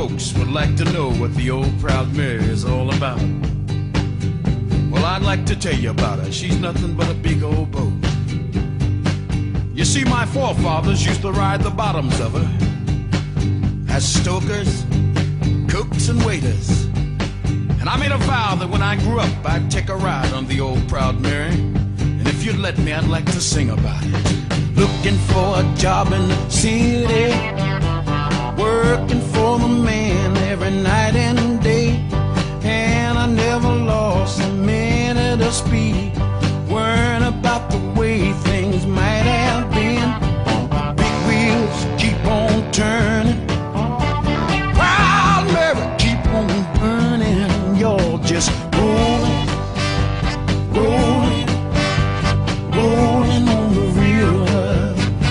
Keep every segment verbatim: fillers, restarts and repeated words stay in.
folks would like to know what the old Proud Mary is all about. Well, I'd like to tell you about her. She's nothing but a big old boat. You see, my forefathers used to ride the bottoms of her as stokers, cooks, and waiters. And I made a vow that when I grew up, I'd take a ride on the old Proud Mary. And if you'd let me, I'd like to sing about it. Looking for a job in the city, working for the man every night and day. And I never lost a minute of speed, worrying about the way things might have been. Big wheels keep on turning, Proud Mary keep on burning. You're just rolling, rolling, rolling on the river.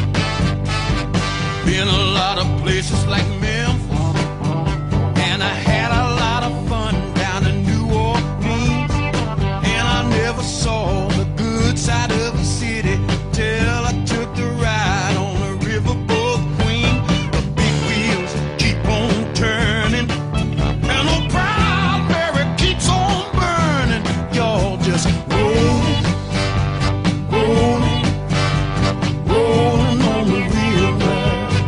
Been a lot of places like Memphis, and I had a lot of fun down in New Orleans. And I never saw the good side of the city till I took the ride on the riverboat Queen. The big wheels keep on turning, and old Proud Mary keeps on burning. Y'all just rolling, rolling, rolling on the river.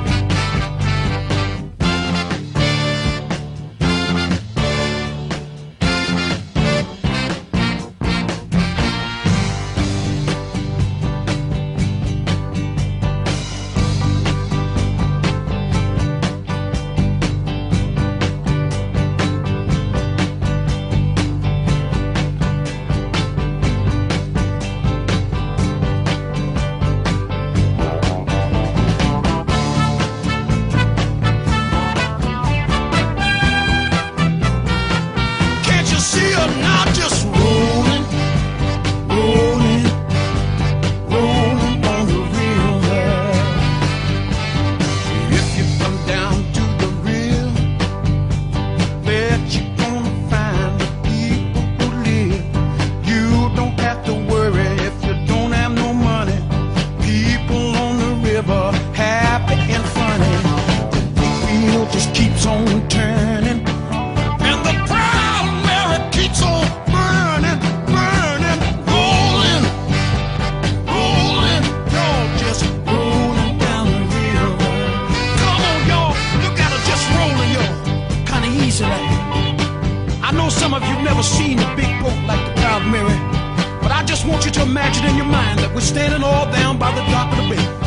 See her now just rolling, rolling, rolling on the river. If you come down to the river, bet you're gonna find the people who live. You don't have to worry if you don't have no money. People on the river, happy and funny. The wheel just keeps on turning, and the Proud Mary keeps on burning, burning, rolling, rolling. Y'all just rolling down the river. Come on, y'all, you gotta just rollin', y'all, kinda easy like. I know some of you've never seen a big boat like the Proud Mary, but I just want you to imagine in your mind that we're standing all down by the dock of the bay.